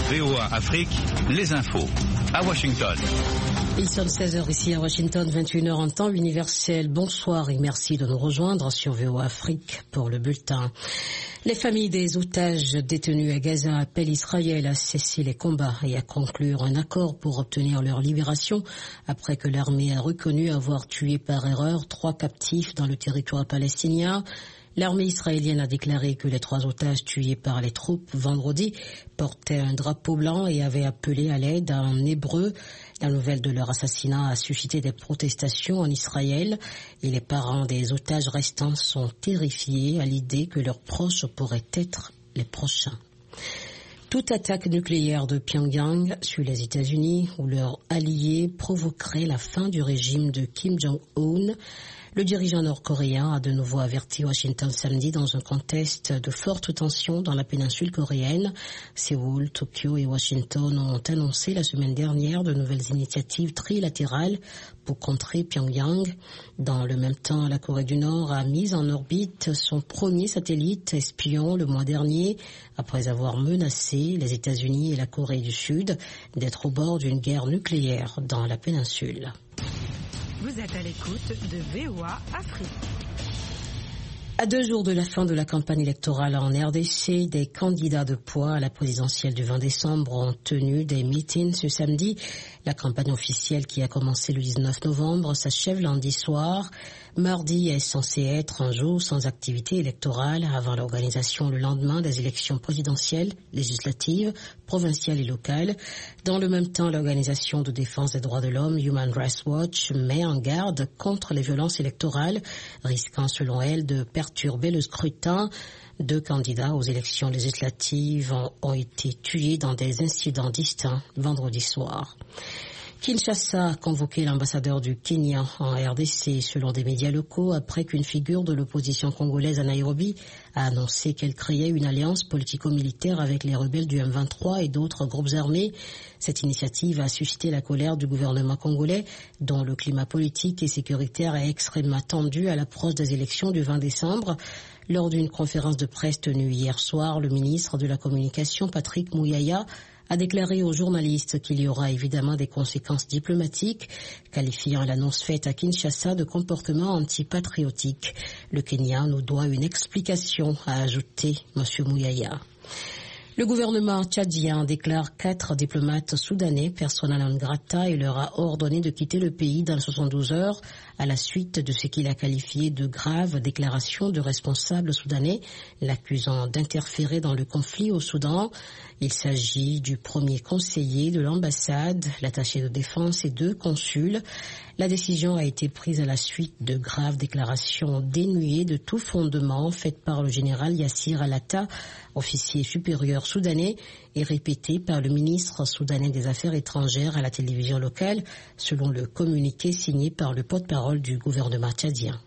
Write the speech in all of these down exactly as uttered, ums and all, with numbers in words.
V O A Afrique, les infos à Washington. Il sonne seize heures ici à Washington, vingt et une heures en temps universel. Bonsoir et merci de nous rejoindre sur V O A Afrique pour le bulletin. Les familles des otages détenus à Gaza appellent Israël à cesser les combats et à conclure un accord pour obtenir leur libération après que l'armée a reconnu avoir tué par erreur trois captifs dans le territoire palestinien. L'armée israélienne a déclaré que les trois otages tués par les troupes vendredi portaient un drapeau blanc et avaient appelé à l'aide en hébreu. La nouvelle de leur assassinat a suscité des protestations en Israël et les parents des otages restants sont terrifiés à l'idée que leurs proches pourraient être les prochains. Toute attaque nucléaire de Pyongyang sur les États-Unis ou leurs alliés provoquerait la fin du régime de Kim Jong-un. Le dirigeant nord-coréen a de nouveau averti Washington samedi dans un contexte de fortes tensions dans la péninsule coréenne. Séoul, Tokyo et Washington ont annoncé la semaine dernière de nouvelles initiatives trilatérales pour contrer Pyongyang. Dans le même temps, la Corée du Nord a mis en orbite son premier satellite espion le mois dernier, après avoir menacé les États-Unis et la Corée du Sud d'être au bord d'une guerre nucléaire dans la péninsule. Vous êtes à l'écoute de V O A Afrique. À deux jours de la fin de la campagne électorale en R D C, des candidats de poids à la présidentielle du vingt décembre ont tenu des meetings ce samedi. La campagne officielle qui a commencé le dix-neuf novembre s'achève lundi soir. Mardi est censé être un jour sans activité électorale avant l'organisation le lendemain des élections présidentielles, législatives, provinciales et locales. Dans le même temps, l'organisation de défense des droits de l'homme Human Rights Watch met en garde contre les violences électorales, risquant selon elle de perturber le scrutin. Deux candidats aux élections législatives ont, ont été tués dans des incidents distincts vendredi soir. Kinshasa a convoqué l'ambassadeur du Kenya en R D C selon des médias locaux après qu'une figure de l'opposition congolaise à Nairobi a annoncé qu'elle créait une alliance politico-militaire avec les rebelles du M vingt-trois et d'autres groupes armés. Cette initiative a suscité la colère du gouvernement congolais, dont le climat politique et sécuritaire est extrêmement tendu à l'approche des élections du vingt décembre. Lors d'une conférence de presse tenue hier soir, le ministre de la Communication, Patrick Muyaya, a déclaré aux journalistes qu'il y aura évidemment des conséquences diplomatiques, qualifiant l'annonce faite à Kinshasa de comportement antipatriotique. Le Kenya nous doit une explication, a ajouté M. Muyaya. Le gouvernement tchadien déclare quatre diplomates soudanais persona non grata et leur a ordonné de quitter le pays dans soixante-douze heures à la suite de ce qu'il a qualifié de graves déclarations de responsables soudanais, l'accusant d'interférer dans le conflit au Soudan. Il s'agit du premier conseiller de l'ambassade, l'attaché de défense et deux consuls. La décision a été prise à la suite de graves déclarations dénuées de tout fondement faites par le général Yassir Alata, officier supérieur soudanais, et répétées par le ministre soudanais des Affaires étrangères à la télévision locale, selon le communiqué signé par le porte-parole du gouvernement tchadien.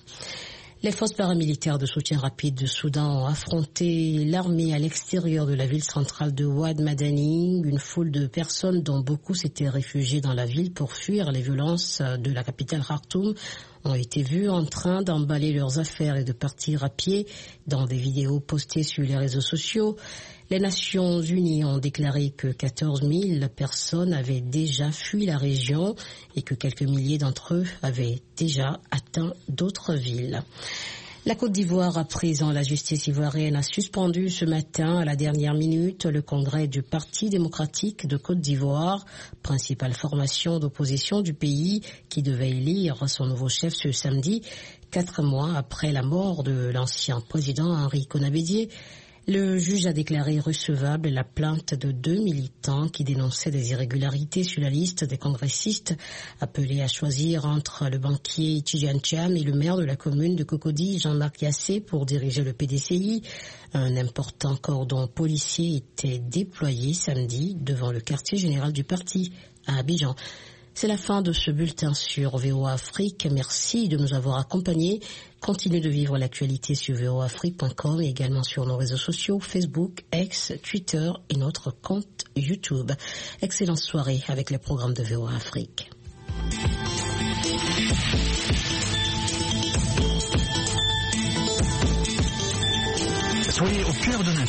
Les forces paramilitaires de soutien rapide du Soudan ont affronté l'armée à l'extérieur de la ville centrale de Ouad Madani. Une foule de personnes, dont beaucoup s'étaient réfugiées dans la ville pour fuir les violences de la capitale Khartoum, ont été vues en train d'emballer leurs affaires et de partir à pied dans des vidéos postées sur les réseaux sociaux. Les Nations Unies ont déclaré que quatorze mille personnes avaient déjà fui la région et que quelques milliers d'entre eux avaient déjà atteint d'autres villes. La Côte d'Ivoire, à présent, la justice ivoirienne a suspendu ce matin, à la dernière minute, le congrès du Parti démocratique de Côte d'Ivoire, principale formation d'opposition du pays, qui devait élire son nouveau chef ce samedi, quatre mois après la mort de l'ancien président Henri Konabédié. Le juge a déclaré recevable la plainte de deux militants qui dénonçaient des irrégularités sur la liste des congressistes appelés à choisir entre le banquier Tidjane Thiam et le maire de la commune de Cocody, Jean-Marc Yassé, pour diriger le P D C I. Un important cordon policier était déployé samedi devant le quartier général du parti à Abidjan. C'est la fin de ce bulletin sur V O A Afrique. Merci de nous avoir accompagnés. Continuez de vivre l'actualité sur v o a afrique point com et également sur nos réseaux sociaux, Facebook, X, Twitter et notre compte YouTube. Excellente soirée avec les programmes de V O A Afrique. Soyez au cœur de l'info.